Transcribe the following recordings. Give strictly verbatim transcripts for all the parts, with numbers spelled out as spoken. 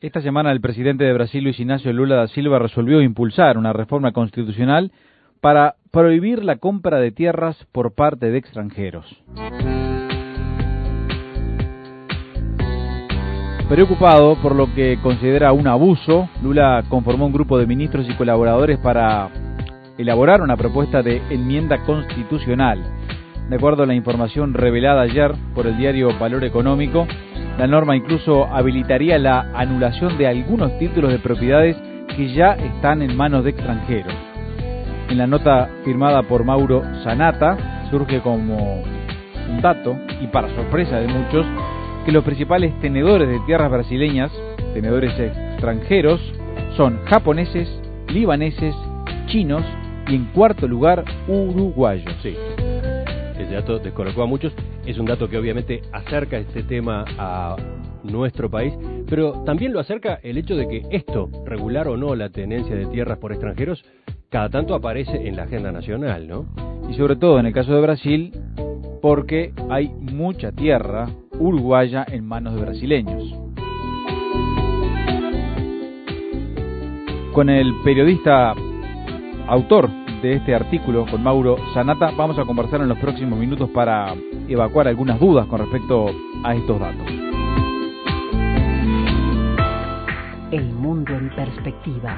Esta semana el presidente de Brasil, Luis Inácio Lula da Silva, resolvió impulsar una reforma constitucional para prohibir la compra de tierras por parte de extranjeros. Preocupado por lo que considera un abuso, Lula conformó un grupo de ministros y colaboradores para elaborar una propuesta de enmienda constitucional. De acuerdo a la información revelada ayer por el diario Valor Económico, la norma incluso habilitaría la anulación de algunos títulos de propiedades que ya están en manos de extranjeros. En la nota firmada por Mauro Zanata surge como un dato, y para sorpresa de muchos, que los principales tenedores de tierras brasileñas, tenedores extranjeros, son japoneses, libaneses, chinos y en cuarto lugar uruguayos. Sí. Ese dato descolocó a muchos. Es un dato que obviamente acerca este tema a nuestro país, pero también lo acerca el hecho de que esto, regular o no la tenencia de tierras por extranjeros, cada tanto aparece en la agenda nacional, ¿no? Y sobre todo en el caso de Brasil, porque hay mucha tierra uruguaya en manos de brasileños. Con el periodista autor de este artículo, con Mauro Zanata, vamos a conversar en los próximos minutos para evacuar algunas dudas con respecto a estos datos. El mundo en perspectiva.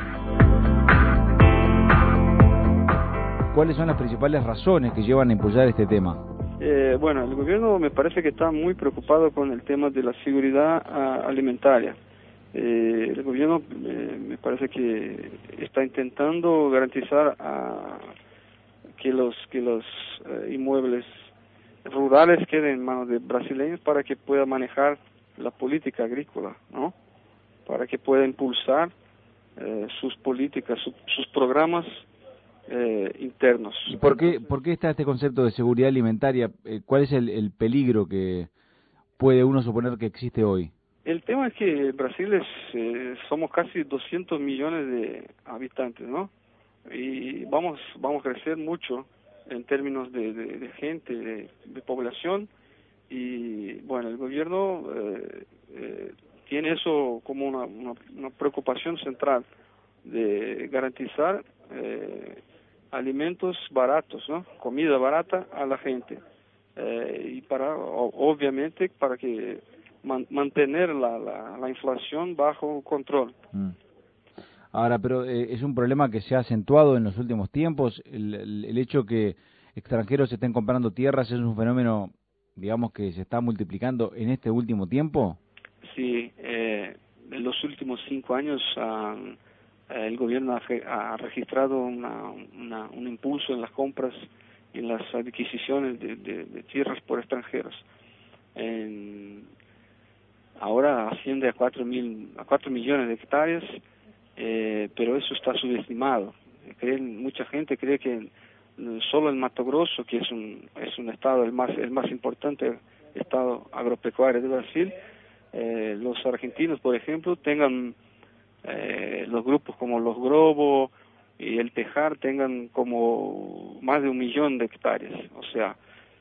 ¿Cuáles son las principales razones que llevan a impulsar este tema? Eh, bueno, el gobierno me parece que está muy preocupado con el tema de la seguridad uh, alimentaria. Eh, el gobierno eh, me parece que está intentando garantizar uh, que los que los uh, inmuebles rurales queden en manos de brasileños para que pueda manejar la política agrícola, ¿no? Para que pueda impulsar uh, sus políticas, su, sus programas eh, internos. ¿Y por qué, por qué está este concepto de seguridad alimentaria? Eh, ¿Cuál es el, el peligro que puede uno suponer que existe hoy? El tema es que Brasil es, eh, somos casi doscientos millones de habitantes, ¿no? Y vamos vamos a crecer mucho en términos de, de, de gente, de, de población, y bueno, el gobierno eh, eh, tiene eso como una, una, una preocupación central de garantizar eh, alimentos baratos, ¿no? Comida barata a la gente, eh, y para o, obviamente para que man, mantener la, la, la inflación bajo control. Mm. Ahora, pero eh, es un problema que se ha acentuado en los últimos tiempos. El, el, el hecho que extranjeros estén comprando tierras es un fenómeno, digamos, que se está multiplicando en este último tiempo. Sí, eh, en los últimos cinco años uh, el gobierno ha, ha registrado una, una, un impulso en las compras y en las adquisiciones de, de, de tierras por extranjeros. En, ahora asciende a cuatro mil, a cuatro millones de hectáreas. Eh, pero eso está subestimado. Creen, mucha gente cree que solo en Mato Grosso, que es un es un estado el más el más importante estado agropecuario de Brasil, eh, los argentinos, por ejemplo, tengan eh, los grupos como los Grobo y el Tejar tengan como más de un millón de hectáreas. O sea,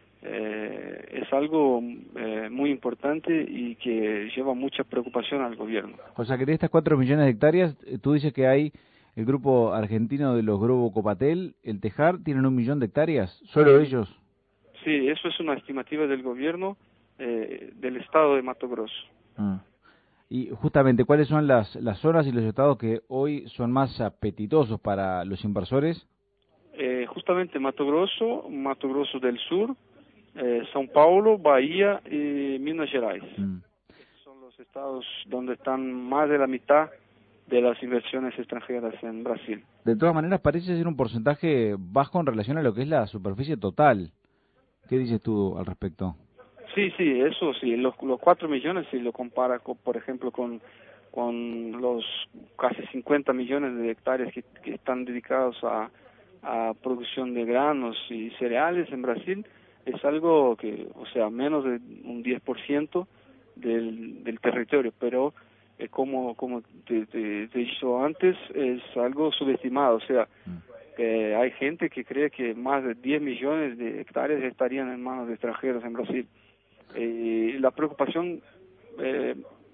Eh, es algo eh, muy importante y que lleva mucha preocupación al gobierno. O sea que de estas cuatro millones de hectáreas, tú dices que hay el grupo argentino de los Grobo Copatel, el Tejar, tienen un millón de hectáreas, ¿solo sí. ellos? Sí, eso es una estimativa del gobierno eh, del estado de Mato Grosso. Ah. Y justamente, ¿cuáles son las, las zonas y los estados que hoy son más apetitosos para los inversores? Eh, justamente Mato Grosso, Mato Grosso del Sur, Eh, São Paulo, Bahía y Minas Gerais. Mm. Son los estados donde están más de la mitad de las inversiones extranjeras en Brasil. De todas maneras, parece ser un porcentaje bajo en relación a lo que es la superficie total. ¿Qué dices tú al respecto? Sí, sí, eso sí, los, los cuatro millones, si lo compara, con, por ejemplo, con, con los casi cincuenta millones de hectáreas que, que están dedicados a, a producción de granos y cereales en Brasil, es algo que, o sea, menos de un diez por ciento del, del territorio, pero eh, como como te, te, te he dicho antes, es algo subestimado. O sea, eh, hay gente que cree que más de diez millones de hectáreas estarían en manos de extranjeros en Brasil. Eh, la preocupación eh,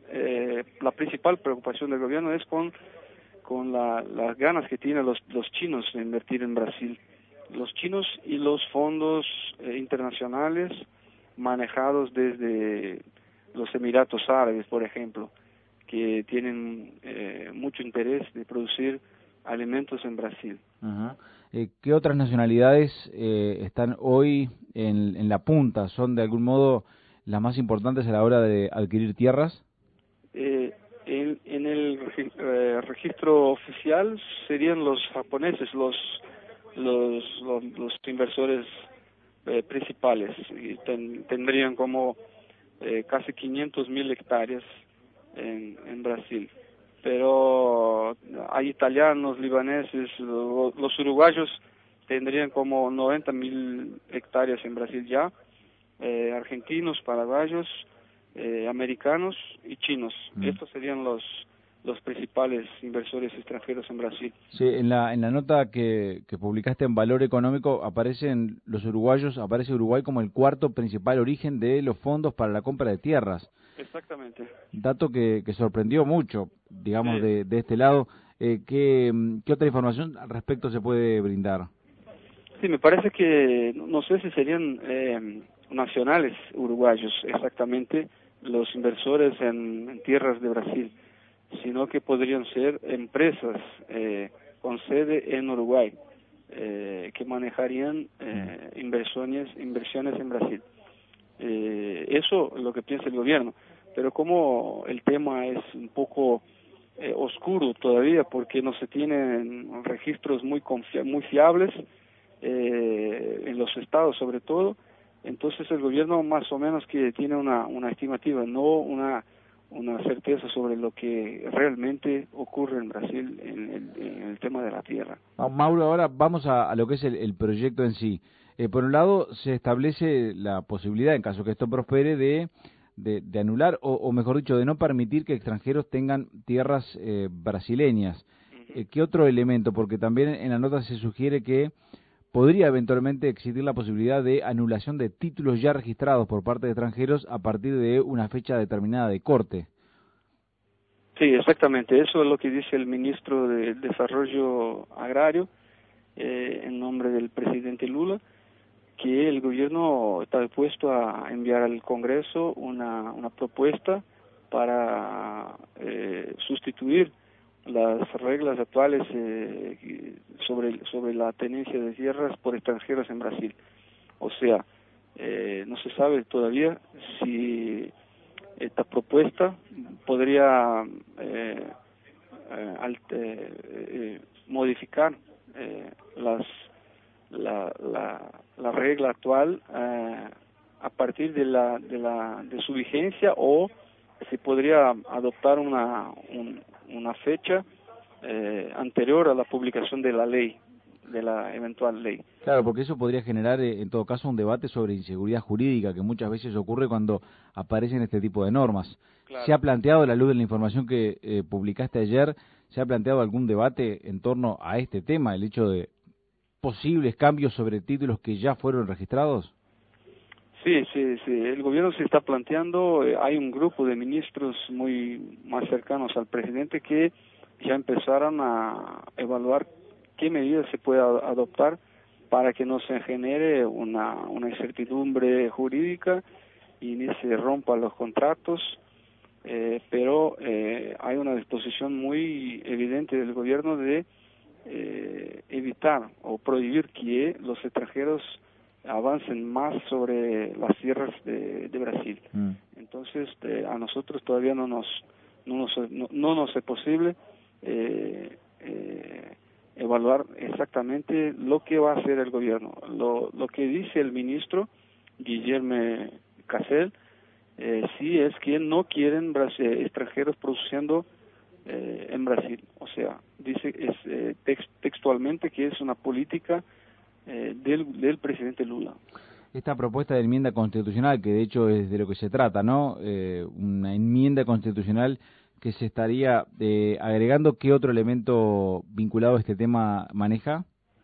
eh, la principal preocupación del gobierno es con con la, las ganas que tienen los, los chinos de invertir en Brasil. Los chinos y los fondos eh, internacionales manejados desde los Emiratos Árabes, por ejemplo, que tienen eh, mucho interés de producir alimentos en Brasil. Uh-huh. Eh, ¿Qué otras nacionalidades eh, están hoy en, en la punta? ¿Son de algún modo las más importantes a la hora de adquirir tierras? Eh, en, en el eh, registro oficial serían los japoneses los los los, los inversores eh, principales, y ten, tendrían como eh, casi quinientos mil hectáreas en, en Brasil. Pero hay italianos, libaneses, lo, los uruguayos tendrían como noventa mil hectáreas en Brasil ya, eh, argentinos, paraguayos, eh, americanos y chinos. Mm. Estos serían los los principales inversores extranjeros en Brasil. Sí, en la en la nota que, que publicaste en Valor Económico aparecen los uruguayos, aparece Uruguay como el cuarto principal origen de los fondos para la compra de tierras. Exactamente. Dato que, que sorprendió mucho, digamos, sí. de, de este lado. Eh, ¿qué, ¿Qué otra información al respecto se puede brindar? Sí, me parece que, no sé si serían eh, nacionales uruguayos exactamente los inversores en, en tierras de Brasil, sino que podrían ser empresas eh, con sede en Uruguay eh, que manejarían eh, inversiones inversiones en Brasil. Eh, eso es lo que piensa el gobierno, pero como el tema es un poco eh, oscuro todavía porque no se tienen registros muy confia- muy fiables eh, en los estados sobre todo, entonces el gobierno más o menos que tiene una una estimativa, no una una certeza sobre lo que realmente ocurre en Brasil en el, en el tema de la tierra. Mauro, ahora vamos a, a lo que es el, el proyecto en sí. Eh, por un lado, se establece la posibilidad, en caso que esto prospere, de, de, de anular, o, o mejor dicho, de no permitir que extranjeros tengan tierras eh, brasileñas. Uh-huh. Eh, ¿Qué otro elemento? Porque también en la nota se sugiere que podría eventualmente existir la posibilidad de anulación de títulos ya registrados por parte de extranjeros a partir de una fecha determinada de corte. Sí, exactamente. Eso es lo que dice el ministro de Desarrollo Agrario, eh, en nombre del presidente Lula, que el gobierno está dispuesto a enviar al Congreso una, una propuesta para eh, sustituir las reglas actuales eh, sobre sobre la tenencia de tierras por extranjeros en Brasil. O sea, eh, no se sabe todavía si esta propuesta podría eh, eh, alt, eh, eh, modificar eh, las la, la, la regla actual eh, a partir de la de la de su vigencia, o se podría adoptar una un, una fecha eh, anterior a la publicación de la ley, de la eventual ley. Claro, porque eso podría generar eh, en todo caso un debate sobre inseguridad jurídica que muchas veces ocurre cuando aparecen este tipo de normas. Claro. ¿Se ha planteado, a la luz de la información que eh, publicaste ayer, se ha planteado algún debate en torno a este tema, el hecho de posibles cambios sobre títulos que ya fueron registrados? Sí, sí, sí. El gobierno se está planteando. Eh, hay un grupo de ministros muy más cercanos al presidente que ya empezaron a evaluar qué medidas se puede adoptar para que no se genere una, una incertidumbre jurídica y ni se rompan los contratos, eh, pero eh, hay una disposición muy evidente del gobierno de eh, evitar o prohibir que los extranjeros avancen más sobre las tierras de, de Brasil. Mm. Entonces, eh, a nosotros todavía no nos no nos, no, no nos es posible eh, eh, evaluar exactamente lo que va a hacer el gobierno. Lo, lo que dice el ministro Guilherme Casel, eh, sí es que no quieren Brasil, extranjeros produciendo eh, en Brasil. O sea, dice es, eh, text, textualmente que es una política eh, del, del presidente Lula. Esta propuesta de enmienda constitucional, que de hecho es de lo que se trata, ¿no? Eh, una enmienda constitucional que se estaría eh, agregando, ¿qué otro elemento vinculado a este tema maneja?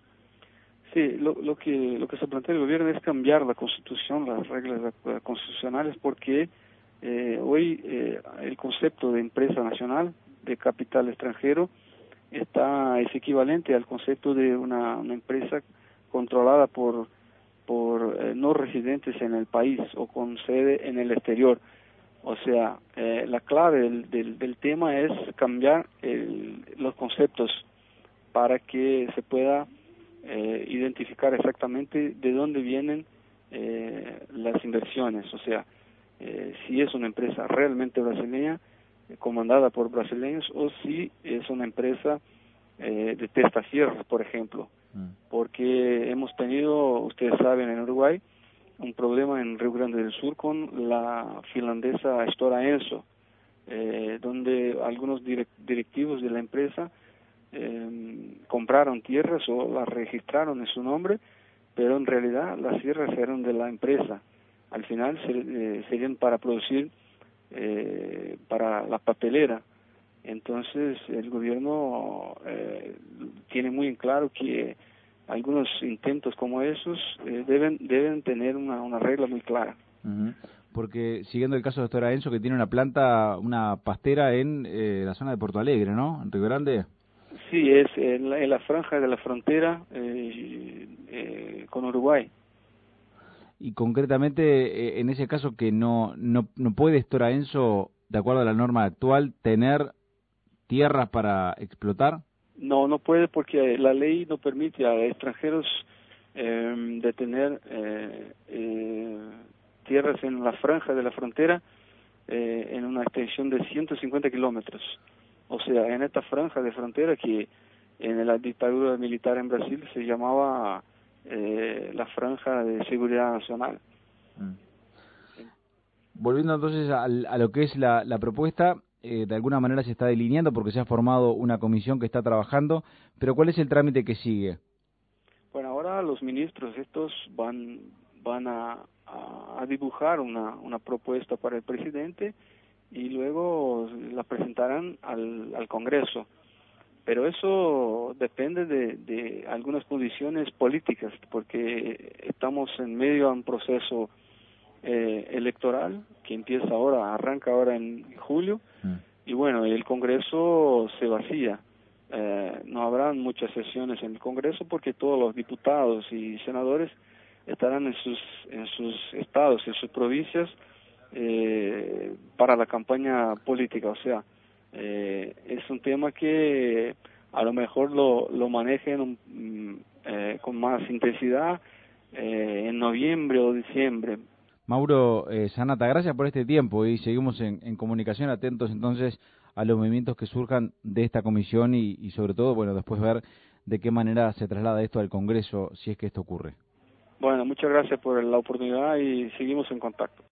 Sí, lo, lo que lo que se plantea el gobierno es cambiar la Constitución, las reglas constitucionales, porque Eh, hoy eh, el concepto de empresa nacional de capital extranjero está es equivalente al concepto de una, una empresa controlada por por eh, no residentes en el país o con sede en el exterior. O sea, eh, la clave del, del, del tema es cambiar el, los conceptos para que se pueda eh, identificar exactamente de dónde vienen eh, las inversiones. O sea, eh, si es una empresa realmente brasileña, eh, comandada por brasileños, o si es una empresa eh, de testafierros, por ejemplo. Porque hemos tenido, ustedes saben, en Uruguay, un problema en Río Grande del Sur con la finlandesa Stora Enso, eh, donde algunos direct directivos de la empresa eh, compraron tierras o las registraron en su nombre, pero en realidad las tierras eran de la empresa. Al final ser, eh, serían para producir eh, para la papelera. Entonces el gobierno eh, tiene muy en claro que algunos intentos como esos eh, deben deben tener una, una regla muy clara. Uh-huh. Porque siguiendo el caso de Stora Enso, que tiene una planta, una pastera en eh, la zona de Porto Alegre, ¿no? En Río Grande. Sí, es en la, en la franja de la frontera eh, eh, con Uruguay. Y concretamente, eh, en ese caso que no, no, no puede Stora Enso, de acuerdo a la norma actual, tener tierras para explotar. No, no puede porque la ley no permite a extranjeros eh, de tener eh, eh, tierras en la franja de la frontera eh, en una extensión de ciento cincuenta kilómetros. O sea, en esta franja de frontera que en la dictadura militar en Brasil se llamaba eh, la franja de seguridad nacional. Mm. Volviendo entonces a, a lo que es la, la propuesta, eh, de alguna manera se está delineando porque se ha formado una comisión que está trabajando, pero ¿cuál es el trámite que sigue? Bueno, ahora los ministros estos van van a, a, a dibujar una, una propuesta para el presidente y luego la presentarán al, al Congreso. Pero eso depende de, de algunas condiciones políticas, porque estamos en medio de un proceso eh, electoral que empieza ahora, arranca ahora en julio, mm. y bueno, el Congreso se vacía. Eh, no habrán muchas sesiones en el Congreso porque todos los diputados y senadores estarán en sus en sus estados, en sus provincias eh, para la campaña política. O sea, eh, es un tema que a lo mejor lo, lo manejen um, eh, con más intensidad eh, en noviembre o diciembre. Mauro eh, Sanata, gracias por este tiempo y seguimos en, en comunicación, atentos entonces a los movimientos que surjan de esta comisión y, y sobre todo, bueno, después ver de qué manera se traslada esto al Congreso, si es que esto ocurre. Bueno, muchas gracias por la oportunidad y seguimos en contacto.